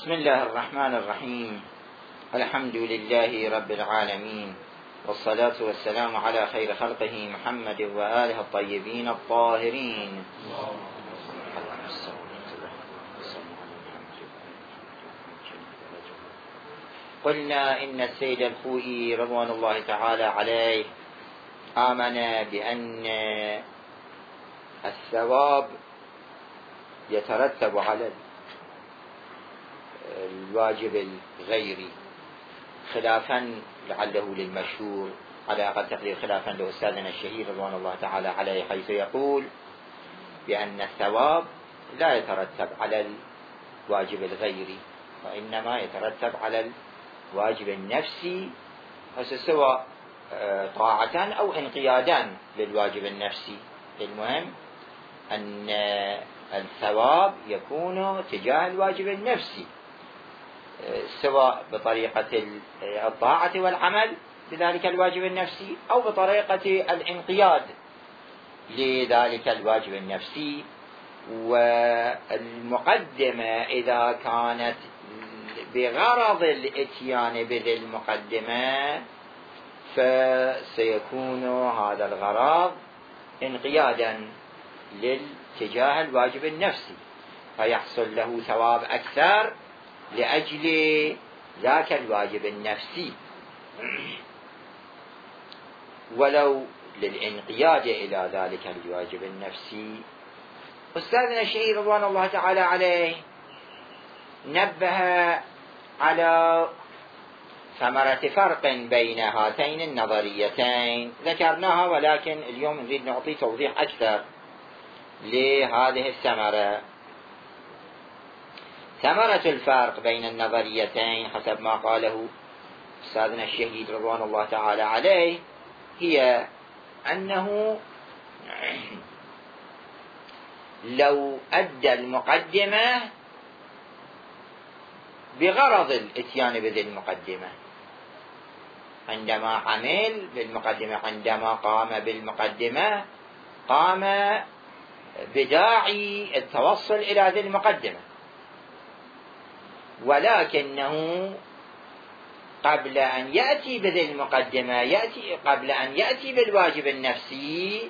بسم الله الرحمن الرحيم. الحمد لله رب العالمين، والصلاة والسلام على خير خلقه محمد وآله الطيبين الطاهرين. قلنا إن السيد الخوئي رضوان الله تعالى عليه آمن بأن الثواب يترتب على الواجب الغيري، خلافا لعله للمشهور على أقل تقدير خلافا لأستاذنا الشهير رضوان الله تعالى عليه، حيث يقول بأن الثواب لا يترتب على الواجب الغيري وإنما يترتب على الواجب النفسي، سواء طاعتان أو انقيادان للواجب النفسي. المهم أن الثواب يكون تجاه الواجب النفسي، سواء بطريقة الطاعة والعمل لذلك الواجب النفسي أو بطريقة الانقياد لذلك الواجب النفسي. والمقدمة إذا كانت بغرض الاتيان بذي المقدمة فسيكون هذا الغرض انقيادا لاتجاه الواجب النفسي، فيحصل له ثواب أكثر لأجل ذاك الواجب النفسي، ولو للانقياد إلى ذلك الواجب النفسي. أستاذنا الشهير رضوان الله تعالى عليه نبه على ثمرة فرق بين هاتين النظريتين ذكرناها، ولكن اليوم نريد نعطي توضيح أكثر لهذه الثمرة. ثمرة الفرق بين النظريتين حسب ما قاله أستاذنا الشهيد رضوان الله تعالى عليه هي أنه لو أدى المقدمة بغرض الاتيان بذي المقدمة، عندما عمل بالمقدمة، عندما قام بالمقدمة قام بداعي التوصل إلى ذي المقدمة، ولكنه قبل أن يأتي بذي المقدمة قبل أن يأتي بالواجب النفسي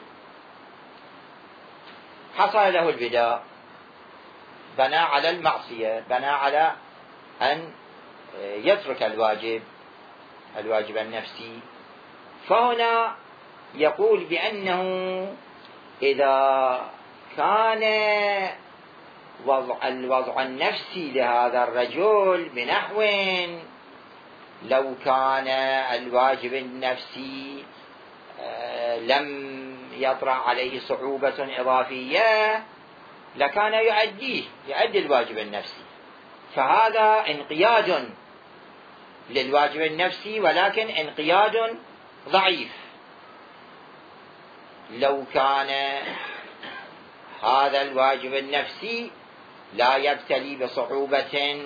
حصل له البداء، بنى على المعصية، بنى على أن يترك الواجب النفسي. فهنا يقول بأنه إذا كان الوضع النفسي لهذا الرجل بنحو لو كان الواجب النفسي لم يطرأ عليه صعوبة إضافية لكان يؤدي الواجب النفسي، فهذا انقياد للواجب النفسي ولكن انقياد ضعيف. لو كان هذا الواجب النفسي لا يبتلي بصعوبة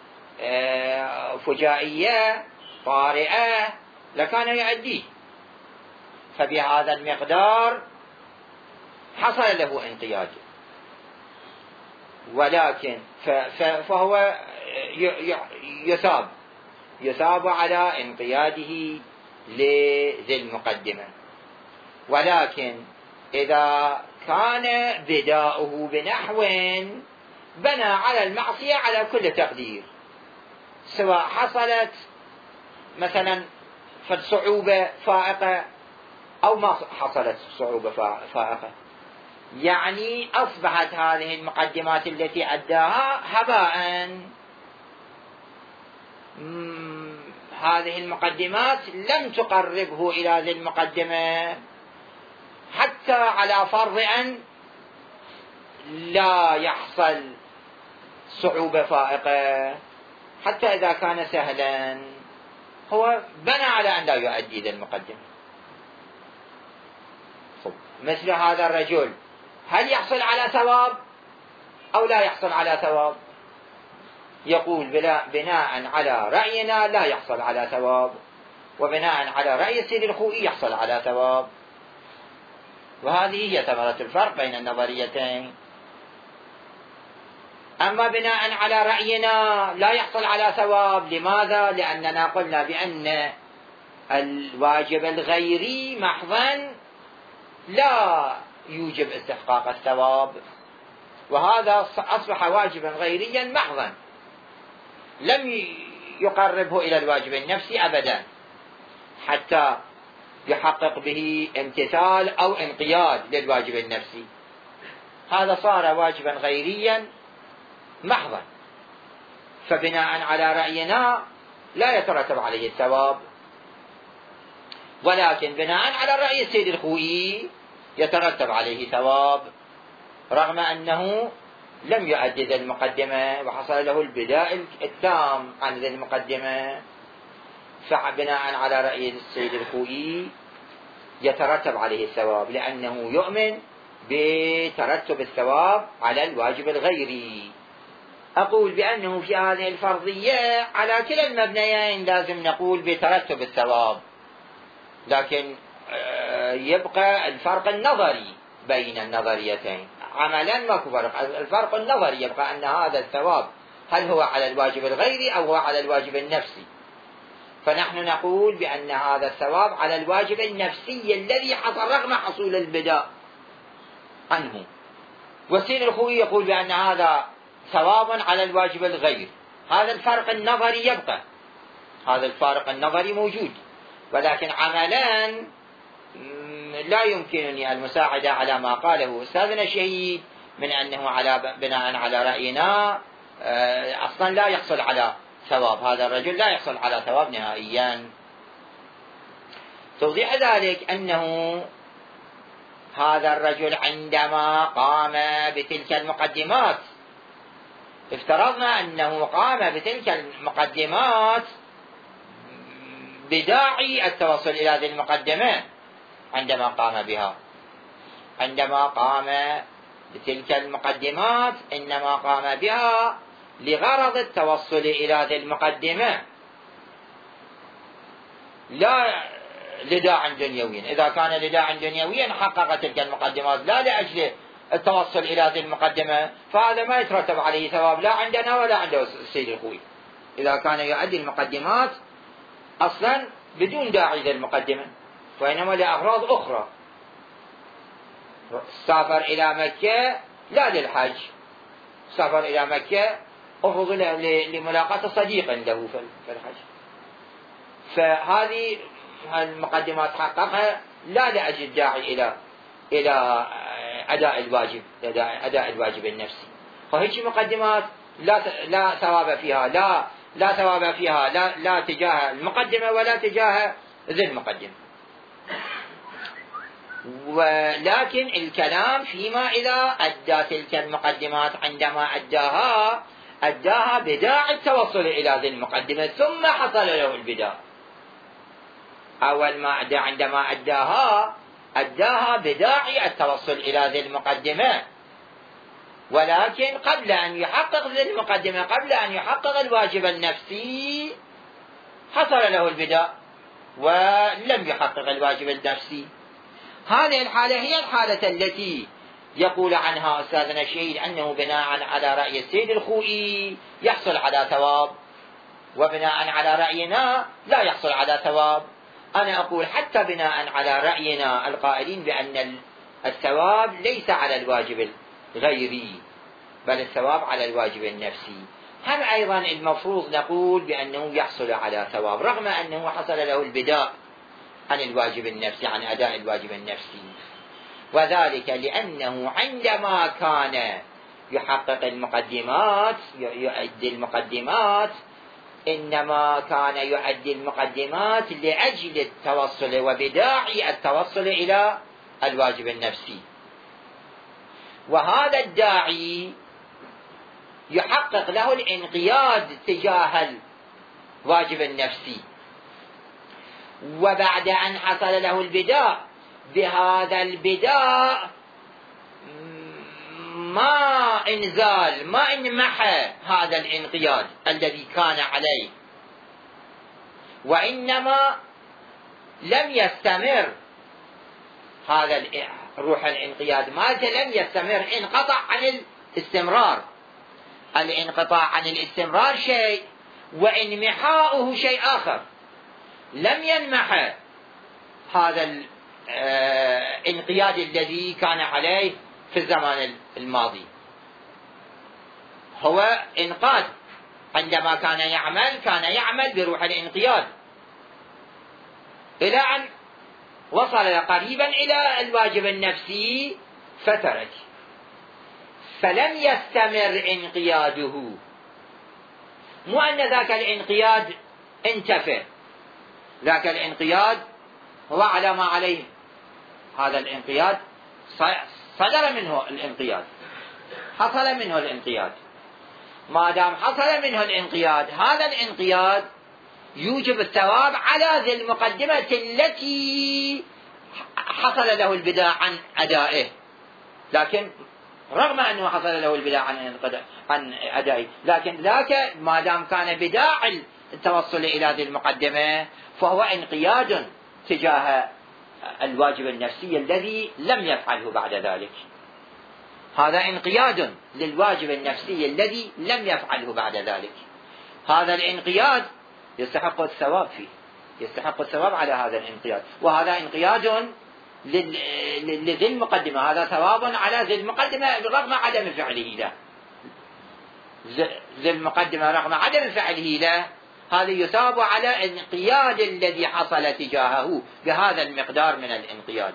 فجائية طارئة لكان يؤديه، فبهذا المقدار حصل له انقياد، ولكن فهو يثاب على انقياده لذي المقدمة. ولكن إذا كان بداؤه بنحو بنى على المعصية على كل تقدير، سواء حصلت مثلا فالصعوبة فائقة أو ما حصلت صعوبة فائقة، يعني أصبحت هذه المقدمات التي أداها هباء. هذه المقدمات لم تقربه إلى ذي المقدمة، حتى على فرض أن لا يحصل صعوبة فائقة، حتى إذا كان سهلا هو بنى على أن لا يؤدي ذي المقدمة. مثل هذا الرجل هل يحصل على ثواب أو لا يحصل على ثواب؟ يقول بناء على رأينا لا يحصل على ثواب، وبناء على رأي السيد الخوئي يحصل على ثواب. وهذه هي ثمرة الفرق بين النظريتين. أما بناء على رأينا لا يحصل على ثواب. لماذا؟ لأننا قلنا بأن الواجب الغيري محضا لا يوجب استحقاق الثواب، وهذا أصبح واجبا غيريا محضا لم يقربه إلى الواجب النفسي أبدا حتى يحقق به امتثال أو انقياد للواجب النفسي. هذا صار واجبا غيريا محضا، فبناء على رأينا لا يترتب عليه الثواب، ولكن بناء على الرأي السيد الخوئي يترتب عليه ثواب، رغم أنه لم يؤدي ذي المقدمة وحصل له البداء التام عن ذي المقدمة، فبناء على رأي السيد الخوئي يترتب عليه الثواب، لأنه يؤمن بترتب الثواب على الواجب الغيري. أقول بأنه في هذه الفرضية على كلا المبنيين لازم نقول بترتب الثواب، لكن يبقى الفرق النظري بين النظريتين. عملا ماكو فرق، الفرق النظري يبقى أن هذا الثواب هل هو على الواجب الغيري أو هو على الواجب النفسي. فنحن نقول بأن هذا الثواب على الواجب النفسي الذي حصل رغم حصول البداء عنه، والسيد الخوئي يقول بأن هذا ثواب على الواجب الغير. هذا الفرق النظري يبقى، هذا الفارق النظري موجود، ولكن عملا لا يمكنني المساعدة على ما قاله أستاذنا الشهيد من أنه بناء على رأينا أصلا لا يحصل على ثواب، هذا الرجل لا يحصل على ثواب نهائيا. توضيح ذلك أنه هذا الرجل عندما قام بتلك المقدمات، افترضنا أنه قام بتلك المقدمات بداعي التوصل إلى هذه المقدمة. عندما قام بها، عندما قام بتلك المقدمات إنما قام بها لغرض التوصل إلى هذه المقدمة، لا لداع دنيوي. إذا كان لداع دنيويا حقق تلك المقدمات لا لأجل التوصل إلى هذه المقدمة، فهذا ما يترتب عليه ثواب لا عندنا ولا عند السيد الخوئي. إذا كان يؤدي المقدمات أصلا بدون داعي للمقدمة، وإنما لأغراض أخرى، سافر إلى مكة لا للحج، سافر إلى مكة أفرض لملاقاة صديق له في الحج، فهذه المقدمات حققها لا لأجل الداعي إلى أداء الواجب النفسي. فهيك مقدمات لا ثواب فيها، لا ثواب فيها لا تجاه المقدمة ولا تجاه ذي المقدمة. ولكن الكلام فيما إذا أدى تلك المقدمات، عندما أداها بداعي التوصل إلى ذي المقدمة ثم حصل له البداء. أول ما عندما أداها بداعي التوصل إلى ذي المقدمة، ولكن قبل أن يحقق ذي المقدمة، قبل أن يحقق الواجب النفسي، حصل له البداء ولم يحقق الواجب النفسي. هذه الحالة هي الحالة التي يقول عنها أستاذنا الشهيد أنه بناء على رأي السيد الخوئي يحصل على ثواب، وبناء على رأينا لا يحصل على ثواب. أنا أقول حتى بناء على رأينا القائلين بأن الثواب ليس على الواجب الغيري بل الثواب على الواجب النفسي، هم أيضا المفروض نقول بأنه يحصل على ثواب رغم أنه حصل له البداء عن الواجب النفسي، عن أداء الواجب النفسي. وذلك لأنه عندما كان يحقق المقدمات، يؤدي المقدمات، إنما كان يؤدي المقدمات لأجل التوصل وبداعي التوصل إلى الواجب النفسي، وهذا الداعي يحقق له الانقياد تجاه الواجب النفسي. وبعد أن حصل له البداء، بهذا البداء ما انزال، ما انمحى هذا الانقياد الذي كان عليه، وإنما لم يستمر هذا روح الانقياد، ما لم يستمر، انقطع عن الاستمرار، الانقطاع عن الاستمرار شيء وانمحاؤه شيء آخر. لم ينمح هذا الانقياد الذي كان عليه في الزمان الماضي، هو انقاذ. عندما كان يعمل بروح الانقياد إلى أن وصل قريبا إلى الواجب النفسي فترك، فلم يستمر انقياده. مو أن ذاك الانقياد انتفى، ذاك الانقياد هو على ما عليه. هذا الانقياد صدر منه الانقياد، حصل منه الانقياد. ما دام حصل منه الانقياد، هذا الانقياد يوجب الثواب على ذي المقدمة التي حصل له البداع عن أدائه. لكن رغم أنه حصل له البداع عن أدائه، لكن ذاك ما دام كان بداع التوصل إلى ذي المقدمة فهو انقياد تجاه الواجب النفسي الذي لم يفعله بعد ذلك. هذا انقياد للواجب النفسي الذي لم يفعله بعد ذلك. هذا الانقياد يستحق الثواب فيه، يستحق الثواب على هذا الانقياد. وهذا انقياد لذي المقدمة، هذا ثواب على ذي المقدمة رغم عدم فعله له. ذي المقدمة رغم عدم فعله له، هذا يثاب على الانقياد الذي حصل تجاهه بهذا المقدار من الانقياد،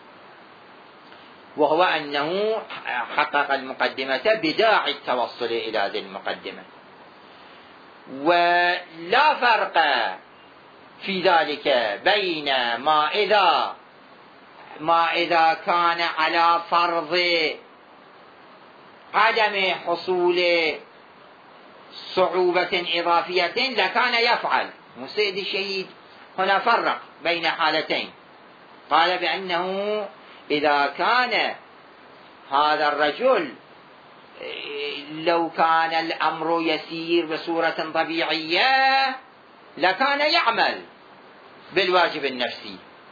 وهو أنه حقق المقدمة بداعي التوصل إلى ذي المقدمة. ولا فرق في ذلك بين ما إذا كان على فرض عدم حصول صعوبة إضافية لكان يفعل. السيد الشهيد هنا فرق بين حالتين، قال بأنه إذا كان هذا الرجل لو كان الأمر يسير بصورة طبيعية لكان يعمل بالواجب النفسي،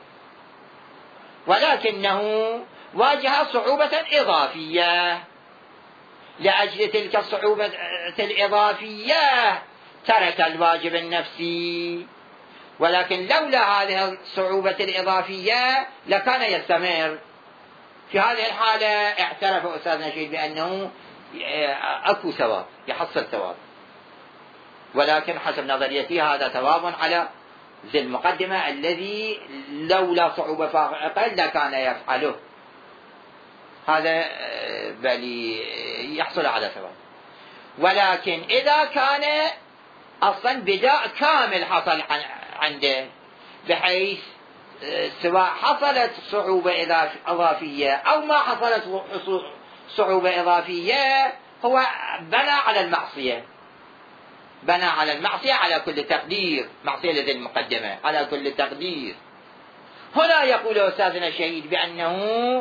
ولكنه واجه صعوبة إضافية. لأجل تلك الصعوبة الإضافية ترك الواجب النفسي، ولكن لولا هذه الصعوبة الإضافية لكان يستمر. في هذه الحالة اعترف أستاذنا شيخ بأنه أكو ثواب، يحصل ثواب، ولكن حسب نظريتي هذا ثواب على ذي المقدمة الذي لولا صعوبة فائقة لكان يفعله. هذا بل يحصل على ثواب. ولكن إذا كان أصلا بداء كامل حصل عنده، بحيث سواء حصلت صعوبة إضافية أو ما حصلت صعوبة إضافية، هو بنى على المعصية، بنى على المعصية على كل تقدير، معصية لذي المقدمة على كل تقدير. هنا يقول أستاذنا الشهيد بأنه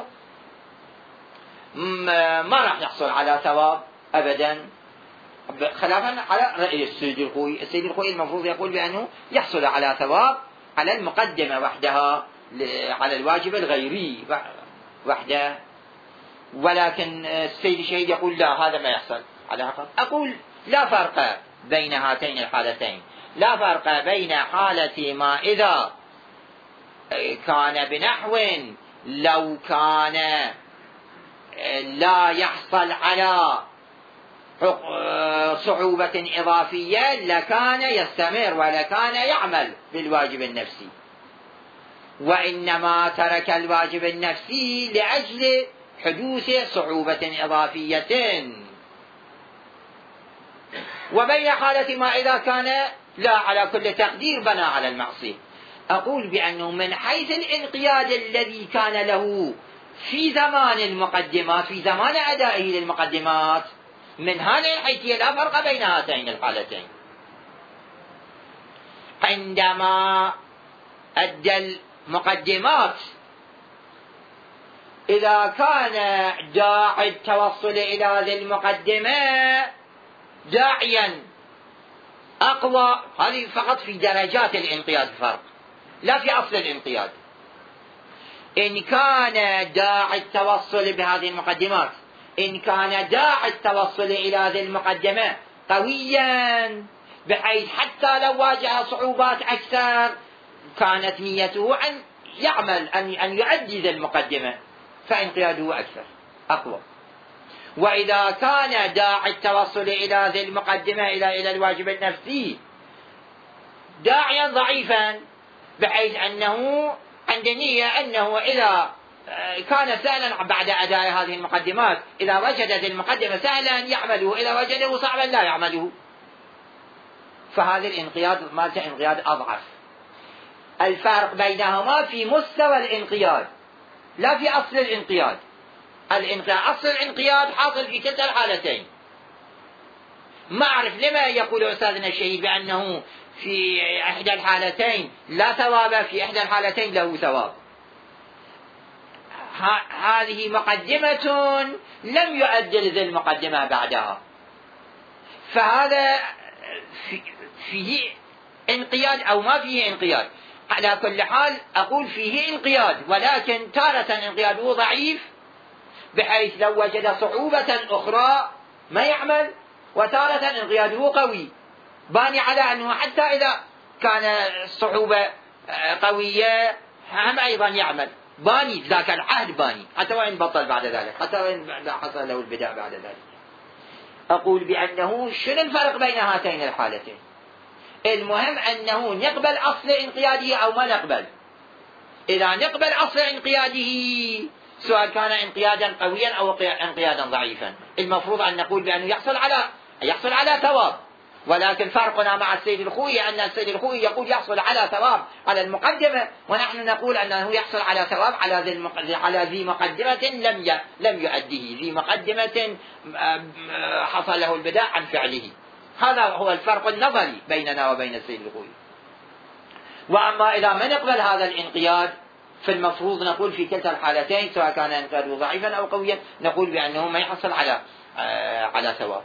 ما راح يحصل على ثواب أبدا، خلافا على رأي السيد الخوئي. السيد الخوئي المفروض يقول بأنه يحصل على ثواب على المقدمة وحدها، على الواجب الغيري وحده. ولكن السيد الشهيد يقول لا، هذا ما يحصل على حقب. أقول لا فرق بين هاتين الحالتين، لا فرق بين حالة ما إذا كان بنحو لو كان لا يحصل على صعوبة إضافية لكان يستمر ولكان يعمل بالواجب النفسي، وإنما ترك الواجب النفسي لأجل حدوث صعوبة إضافية. وبين حالة ما إذا كان لا على كل تقدير بنى على المعصية. أقول بأنه من حيث الانقياد الذي كان له في زمان المقدمات، في زمان أدائه للمقدمات، من هذه الحيثية لا فرق بين هاتين الحالتين. عندما أدى المقدمات، إذا كان داعي التوصل إلى ذي المقدمة داعيا أقوى، هذه فقط في درجات الانقياد فرق، لا في أصل الانقياد. إن كان داعي التوصل بهذه المقدمات إن كان داعي التوصل إلى ذي المقدمة قويا بحيث حتى لو واجه صعوبات أكثر كانت نيته أن يعمل أن يؤدي ذي المقدمة، فانقياده أكثر أقوى. وإذا كان داعي التوصل إلى ذي المقدمة إلى الواجب النفسي داعيا ضعيفا بحيث أنه عند نية أنه إذا كان سهلا بعد أداء هذه المقدمات، إذا وجد ذي المقدمة سهلا يعمله، إذا وجده صعبا لا يعمله، فهذا الانقياد مالته انقياد أضعف. الفرق بينهما في مستوى الانقياد لا في أصل الانقياد. أصل الانقياد حاصل في كلتا الحالتين. ما أعرف لما يقول أستاذنا الشهيد بأنه في إحدى الحالتين لا ثواب، في إحدى الحالتين له ثواب. هذه مقدمة لم يؤدل ذي المقدمة بعدها، فهذا فيه انقياد أو ما فيه انقياد. على كل حال أقول فيه انقياد، ولكن تارة انقياده ضعيف بحيث لو وجد صعوبة أخرى ما يعمل، وتارة انقياده قوي باني على أنه حتى إذا كان الصعوبة قوية هم أيضا يعمل، باني ذاك العهد باني حتى وإن بطل بعد ذلك، حتى وإن حصل له البدع بعد ذلك. أقول بأنه شنو الفرق بين هاتين الحالتين؟ المهم أنه نقبل أصل انقياده أو ما نقبل. إذا نقبل أصل انقياده سواء كان انقيادا قويا أو انقيادا ضعيفا، المفروض أن نقول بأنه يحصل على ثواب. ولكن فرقنا مع السيد الخوئي أن السيد الخوئي يقول يحصل على ثواب على المقدمة، ونحن نقول أنه يحصل على ثواب على ذي مقدمة لم يؤديه، ذي مقدمة حصل له البداء عن فعله. هذا هو الفرق النظري بيننا وبين السيد الخوئي. وأما إذا ما نقبل هذا الانقياد فالمفروض نقول في كلتا الحالتين سواء كان انقياده ضعيفا أو قويا نقول بأنه ما يحصل على ثواب.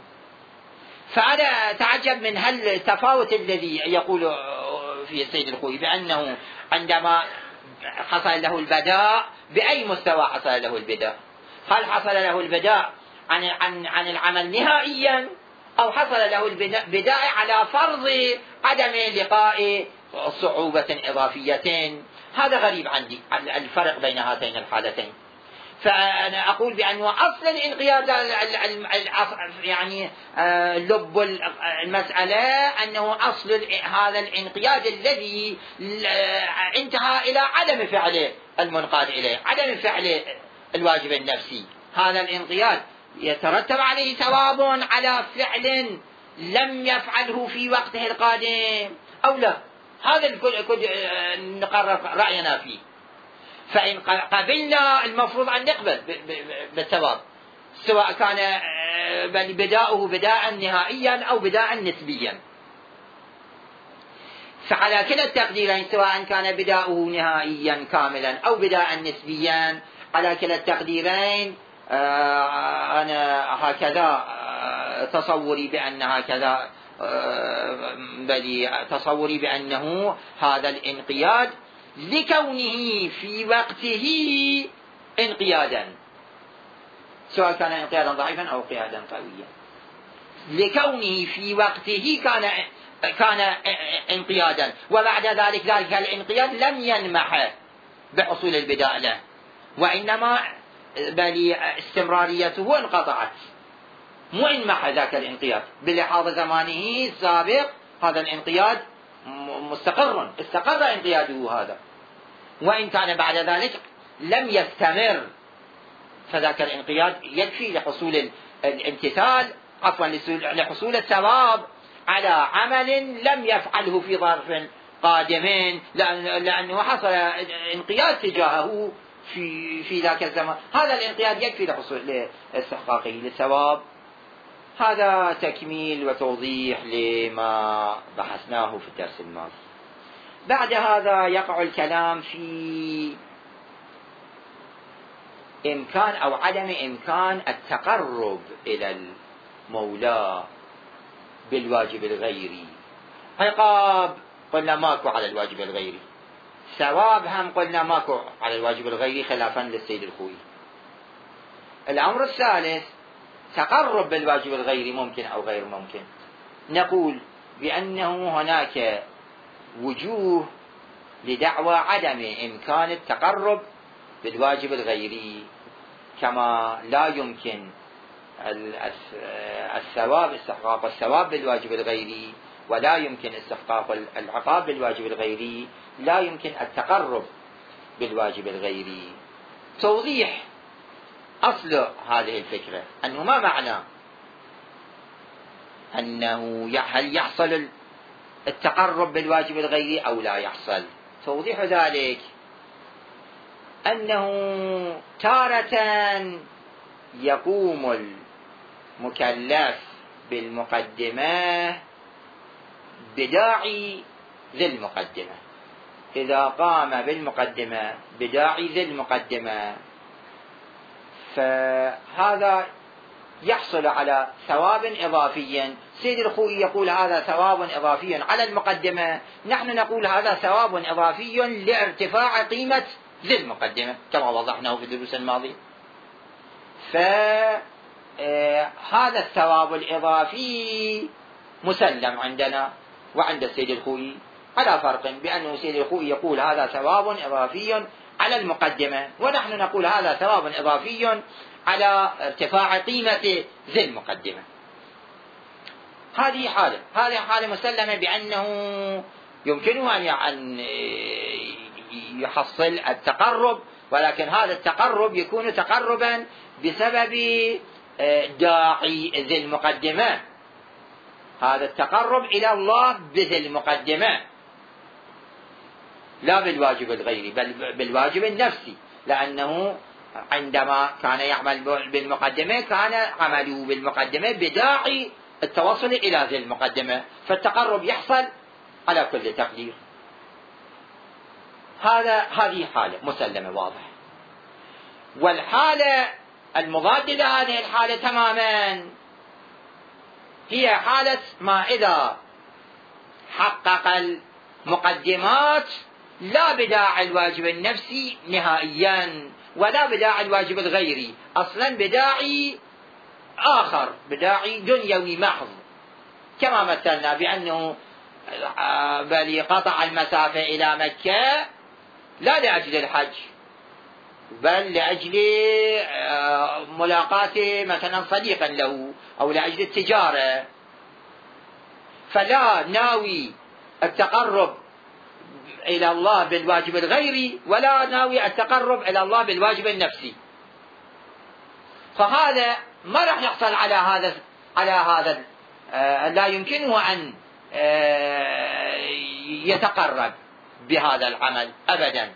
فأنا تعجب من هل التفاوت الذي يقول في السيد الخوئي بأنه عندما حصل له البداء بأي مستوى حصل له البداء؟ هل حصل له البداء عن العمل نهائيا، أو حصل له البداء على فرض عدم لقاء صعوبة إضافية؟ هذا غريب عندي الفرق بين هاتين الحالتين. فأنا أقول بأنه أصل الانقياد يعني لب المسألة أنه أصل هذا الانقياد الذي انتهى إلى عدم فعل المنقاد إليه، عدم فعل الواجب النفسي. هذا الانقياد يترتب عليه ثواب على فعل لم يفعله في وقته القادم أو لا. هذا الكل نقرر رأينا فيه. فإن قبلنا المفروض أن نقبل بالثواب سواء كان بداؤه بداء نهائيا أو بداء نسبيا. فعلى كلا التقديرين سواء كان بداؤه نهائيا كاملا أو بداء نسبيا، على كلا التقديرين أنا هكذا تصوري بأن هكذا تصوري بأنه هذا الانقياد لكونه في وقته انقيادا سواء كان انقيادا ضعيفا أو انقيادا قويا، لكونه في وقته كان انقيادا، وبعد ذلك الانقياد لم ينمح بحصول البداء له، وإنما بل استمراريته انقطعت، مو انمح ذاك الانقياد بلحاظ زمانه السابق. هذا الانقياد استقر انقياده هذا، وإن كان بعد ذلك لم يستمر، فذاك الانقياد يكفي لحصول الامتثال لحصول الثواب على عمل لم يفعله في ظرف قادم، لأنه حصل انقياد تجاهه في ذاك الزمان. هذا الانقياد يكفي لحصول لاستحقاقه للثواب. هذا تكميل وتوضيح لما بحثناه في الدرس الماضي. بعد هذا يقع الكلام في إمكان أو عدم إمكان التقرب إلى المولى بالواجب الغيري. عقاب قلنا ماكو على الواجب الغيري، ثواب هم قلنا ماكو على الواجب الغيري خلافا للسيد الخوئي. الأمر الثالث تقرب بالواجب الغيري ممكن أو غير ممكن؟ نقول بأنه هناك وجوه لدعوى عدم إمكان التقرب بالواجب الغيري، كما لا يمكن الثواب استحقاق الثواب بالواجب الغيري، ولا يمكن استحقاق العقاب بالواجب الغيري، لا يمكن التقرب بالواجب الغيري. توضيح أصل هذه الفكرة أنه ما معنى أنه هل يحصل التقرب بالواجب الغيري أو لا يحصل. توضيح ذلك أنه تارة يقوم المكلف بالمقدمة بداعي ذي المقدمة. إذا قام بالمقدمة بداعي ذي المقدمة فهذا يحصل على ثواب إضافي. سيد الخوئي يقول هذا ثواب إضافي على المقدمة، نحن نقول هذا ثواب إضافي لارتفاع قيمة ذي المقدمة كما وضحناه في الدروس الماضية. فهذا الثواب الإضافي مسلم عندنا وعند السيد الخوئي، على فرق بأنه سيد الخوئي يقول هذا ثواب إضافي على المقدمة، ونحن نقول هذا ثواب إضافي على ارتفاع قيمة ذي المقدمة. هذه حالة مسلمة بأنه يمكنه أن يحصل التقرب، ولكن هذا التقرب يكون تقربا بسبب داعي ذي المقدمة. هذا التقرب إلى الله بذي المقدمة لا بالواجب الغيري بل بالواجب النفسي، لأنه عندما كان يعمل بالمقدمة كان عمله بالمقدمة بداعي التوصل إلى ذي المقدمة، فالتقرب يحصل على كل تقدير. هذه حالة مسلمة واضح. والحالة المضادة لهذه الحالة تماما هي حالة ما إذا حقق المقدمات لا بداعي الواجب النفسي نهائيا ولا بداعي الواجب الغيري، أصلا بداعي آخر، بداعي دنيوي محض، كما مثلنا بأنه بل قطع المسافة إلى مكة لا لأجل الحج بل لأجل ملاقاة مثلا صديقا له أو لأجل التجارة، فلا ناوي التقرب إلى الله بالواجب الغيري ولا ناوي التقرب إلى الله بالواجب النفسي، فهذا ما راح يحصل على هذا لا يمكنه أن يتقرب بهذا العمل أبدا.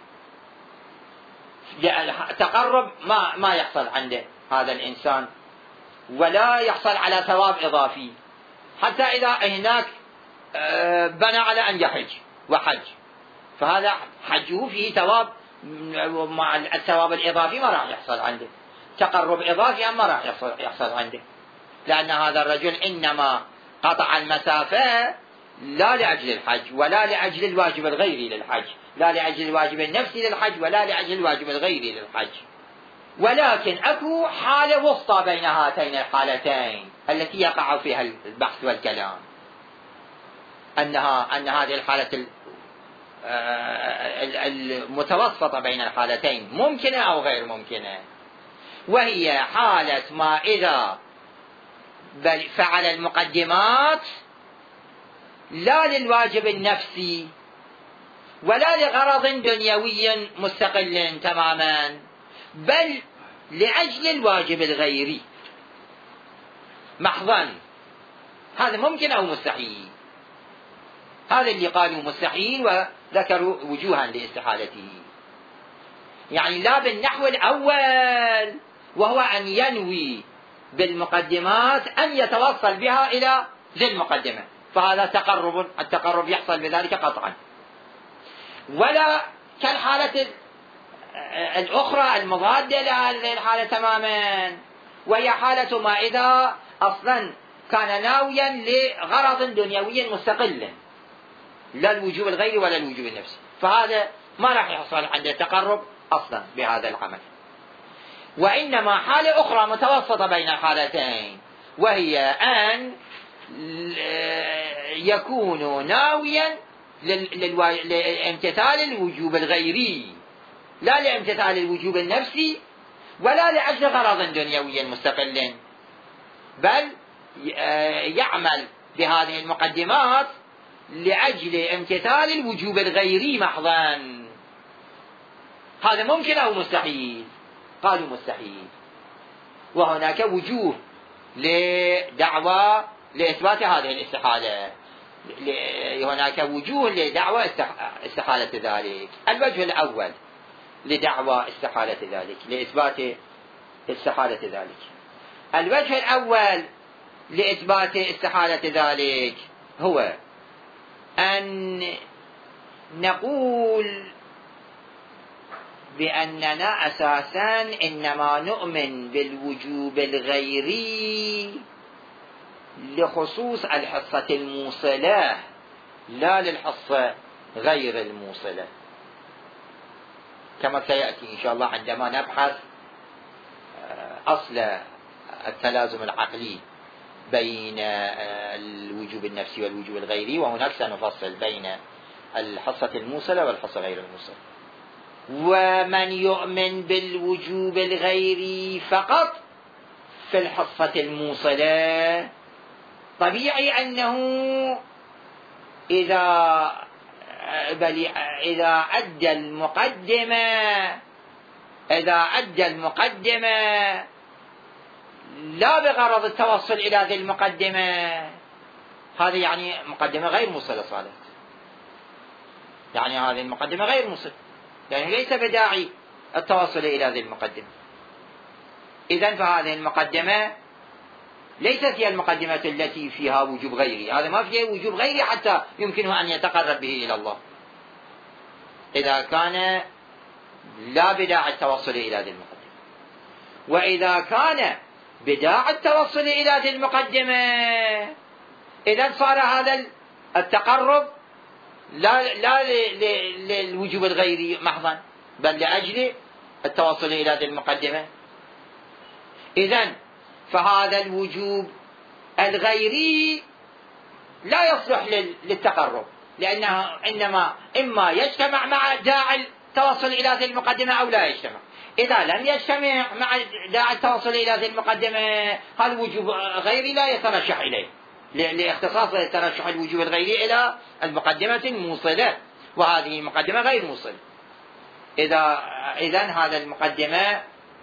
التقرب ما يحصل عنده هذا الإنسان، ولا يحصل على ثواب إضافي، حتى إذا هناك بنى على أن يحج وحج، فهذا حجه فيه ثواب، مع الثواب الإضافي ما راح يحصل عنده، تقرب إضافي ما راح يحصل عنده، لأن هذا الرجل إنما قطع المسافة لا لأجل الحج ولا لأجل الواجب الغيري للحج، لا لأجل الواجب النفسي للحج ولا لأجل الواجب الغيري للحج. ولكن أكو حالة وسطى بين هاتين الحالتين التي يقع فيها البحث والكلام، أن هذه الحالة المتوسطة بين الحالتين ممكنة أو غير ممكنة، وهي حالة ما إذا فعل المقدمات لا للواجب النفسي ولا لغرض دنيوي مستقل تماما، بل لأجل الواجب الغيري محضا. هذا ممكن أو مستحيل؟ هذا اللي قالوا مستحيل وذكروا وجوها لاستحالته، يعني لا بالنحو الأول وهو أن ينوي بالمقدمات أن يتوصل بها إلى ذي المقدمة، فهذا التقرب يحصل بذلك قطعا، ولا كالحالة الأخرى المضادة لهذه الحالة تماما، وهي حالة ما إذا أصلا كان ناويا لغرض دنيوي مستقل لا الوجوب الغيري ولا الوجوب النفسي، فهذا ما راح يحصل عنده تقرب أصلا بهذا العمل. وإنما حالة أخرى متوسطة بين الحالتين، وهي أن يكون ناويا لامتثال الوجوب الغيري، لا لامتثال الوجوب النفسي ولا لأجل غرض دنيوي مستقل، بل يعمل بهذه المقدمات لأجل امتثال الوجوب الغيري محضا. هذا ممكن أو مستحيل؟ قالوا مستحيل. وهناك وجوه لدعوى لإثبات هذه الاستحالة، هناك وجوه لدعوى استحالة ذلك. الوجه الأول لدعوى استحالة ذلك، لإثبات استحالة ذلك، الوجه الأول لإثبات استحالة ذلك هو أن نقول بأننا أساسا إنما نؤمن بالوجوب الغيري لخصوص الحصة الموصلة، لا للحصة غير الموصلة، كما سيأتي إن شاء الله عندما نبحث أصل التلازم العقلي بين الوجوب النفسي والوجوب الغيري، وهناك سنفصل بين الحصة الموصلة والحصة غير الموصلة. ومن يؤمن بالوجوب الغيري فقط في الحصة الموصلة طبيعي أنه إذا أدى المقدمة لا بغرض التوصل إلى ذي المقدمة، هذه يعني مقدمة غير موصلة صارت، يعني هذه المقدمة غير موصلة، يعني ليس بداعي التوصل إلى ذي المقدمة. إذن فهذه المقدمة ليست هي المقدمة التي فيها وجوب غيري، هذا ما فيها وجوب غيري حتى يمكنه أن يتقرب به إلى الله، إذا كان لا بداعي التوصل إلى ذي المقدمة. وإذا كان بداعي التوصل إلى ذي المقدمة إذن صار هذا التقرب لا للوجوب الغيري محضا، بل لأجل التوصل إلى ذي المقدمة. إذن فهذا الوجوب الغيري لا يصلح للتقرب، لأنه إنما إما يجتمع مع داعي التوصل إلى ذي المقدمة أو لا يجتمع. إذا لم يجتمع مع داعي التوصل إلى ذي المقدمة هذا الوجوب الغيري لا يترشح إليه، لاختصاص ترشح الوجوب الغيري إلى المقدمة الموصلة، وهذه المقدمة غير موصلة. إذن هذا المقدمة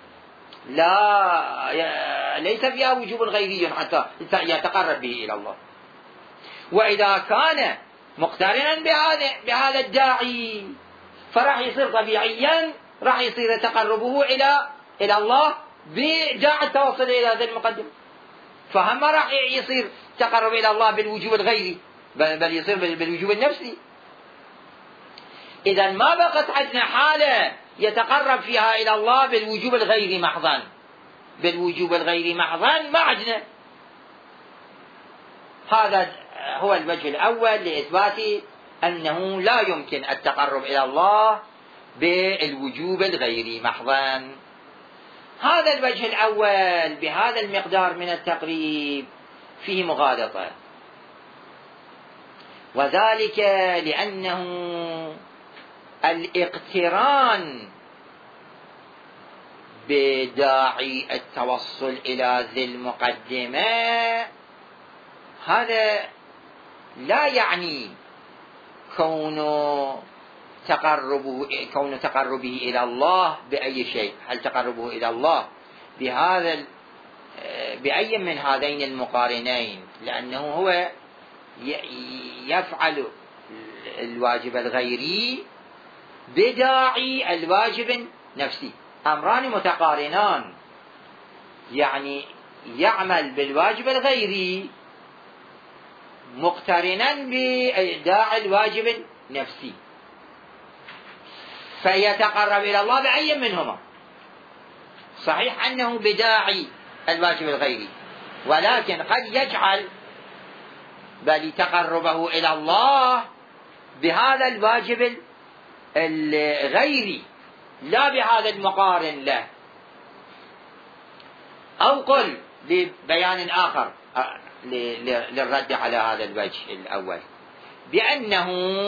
ليس فيها وجوب غيري حتى يتقرب به إلى الله. وإذا كان مقترنا بهذا الداعي فراح يصير طبيعيا راح يصير تقربه إلى الله بداعي التوصل إلى ذي المقدمة، فهم راح يصير تقرب إلى الله بالوجوب الغيري، بل يصير بالوجوب النفسي. إذا ما بقت عندنا حالة يتقرب فيها إلى الله بالوجوب الغيري محضا، بالوجوب الغيري محضا ما عندنا. هذا هو الوجه الأول لإثبات أنه لا يمكن التقرب إلى الله بالوجوب الغيري محضا. هذا الوجه الأول بهذا المقدار من التقريب فيه مغالطة، وذلك لأنه الاقتران بداعي التوصل إلى ذي المقدمة هذا لا يعني كون تقربه إلى الله بأي شيء. هل تقربه إلى الله بأي من هذين المقارنين؟ لأنه هو يفعل الواجب الغيري بداعي الواجب النفسي، أمران متقارنان، يعني يعمل بالواجب الغيري مقترنا بداعي الواجب النفسي، فيتقرب إلى الله بأي منهما. صحيح أنه بداعي الواجب الغيري، ولكن قد يجعل بل تقربه إلى الله بهذا الواجب الغيري لا بهذا المقارن له، أو قل ببيان آخر للرد على هذا الوجه الأول، بأنه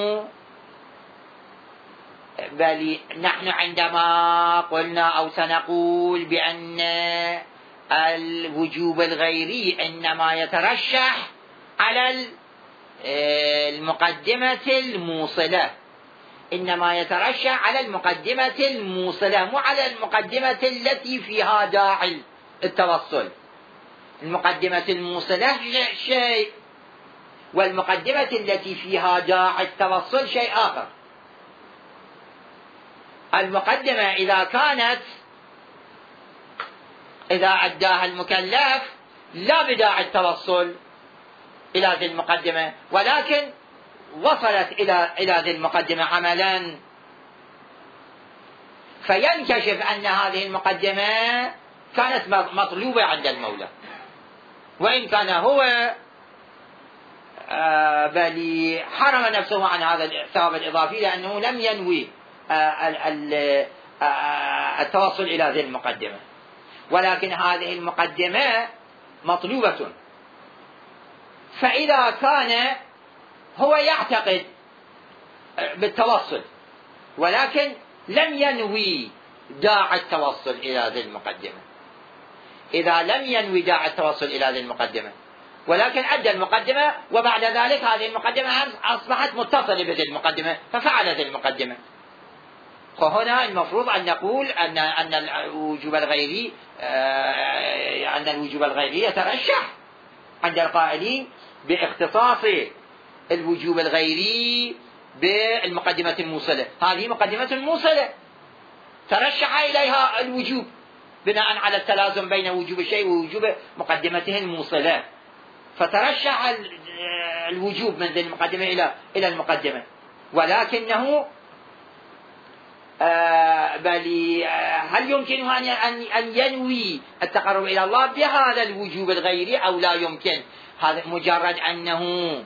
بل نحن عندما قلنا أو سنقول بأن الوجوب الغيري إنما يترشح على المقدمة الموصلة، إنما يترشح على المقدمة الموصلة، مو على المقدمة التي فيها داعي التوصل. المقدمة الموصلة شيء، والمقدمة التي فيها داعي التوصل شيء آخر. المقدمة إذا أداها المكلف لا بداعي التوصل إلى ذي المقدمة، ولكن وصلت إلى ذي المقدمة عملا، فينكشف أن هذه المقدمة كانت مطلوبة عند المولى، وإن كان هو بل حرم نفسه عن هذا الثواب الإضافي لأنه لم ينوي التوصل إلى ذي المقدمة، ولكن هذه المقدمة مطلوبة. فإذا كان هو يعتقد بالتوصل ولكن لم ينوي داعي التوصل إلى ذي المقدمة، إذا لم ينوي داعي التوصل إلى ذي المقدمة ولكن أدى المقدمة، وبعد ذلك هذه المقدمة أصبحت متصلة بذي المقدمة ففعل ذي المقدمة، فهنا المفروض أن نقول أن الوجوب الغيري يترشح عند القائلين باختصاص الوجوب الغيري بالمقدمة الموصلة. هذه مقدمة موصلة ترشح إليها الوجوب بناء على التلازم بين وجوب الشيء ووجوب مقدمته الموصلة، فترشح الوجوب من ذي المقدمة إلى المقدمة، ولكنه بل هل يمكنه أن ينوي التقرب إلى الله بهذا الوجوب الغيري أو لا يمكن؟ هذا مجرد أنه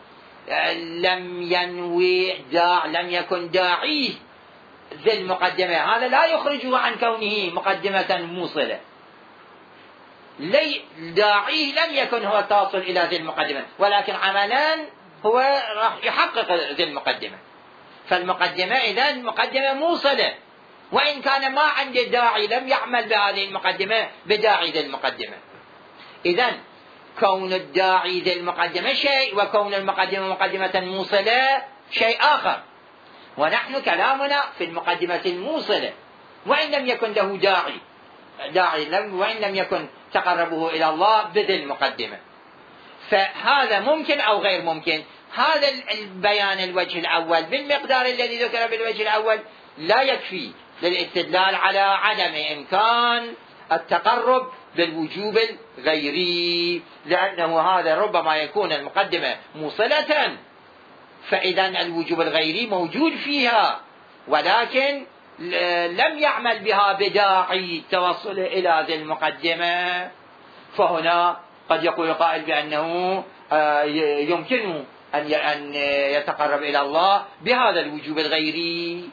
لم يكن داعيه ذي المقدمة، هذا لا يخرجه عن كونه مقدمة موصلة. داعيه لم يكن هو التوصل إلى ذي المقدمة، ولكن عملا هو راح يحقق ذي المقدمة، فالمقدمة إذن مقدمة موصلة، وإن كان ما عنده داعي لم يعمل بهذه المقدمة بداعي ذي المقدمة. إذن كون الداعي ذي المقدمة شيء، وكون المقدمة مقدمة موصلة شيء آخر، ونحن كلامنا في المقدمة الموصلة، وإن لم يكن له وإن لم يكن تقربه إلى الله بذي المقدمة، فهذا ممكن أو غير ممكن. هذا البيان الوجه الأول بالمقدار الذي ذكر بالوجه الأول لا يكفي للاستدلال على عدم إمكان التقرب بالوجوب الغيري، لأنه هذا ربما يكون المقدمة موصلة، فإذا الوجوب الغيري موجود فيها ولكن لم يعمل بها بداعي التوصل إلى ذي المقدمة، فهنا قد يقول قائل بأنه يمكنه أن يتقرب إلى الله بهذا الوجوب الغيري.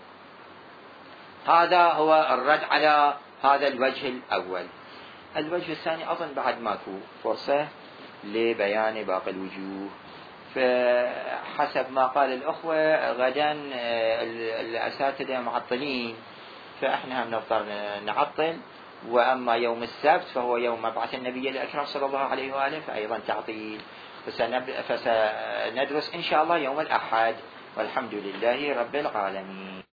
هذا هو الرد على هذا الوجه الأول. الوجه الثاني أظن بعد ماكو فرصة لبيان باقي الوجوه، فحسب ما قال الأخوة غدا الأساتذة معطلين، فإحنا هم نضطر نعطل، وأما يوم السبت فهو يوم مبعث النبي الأكرم صلى الله عليه وآله فأيضا تعطيل، فسندرس إن شاء الله يوم الأحد، والحمد لله رب العالمين.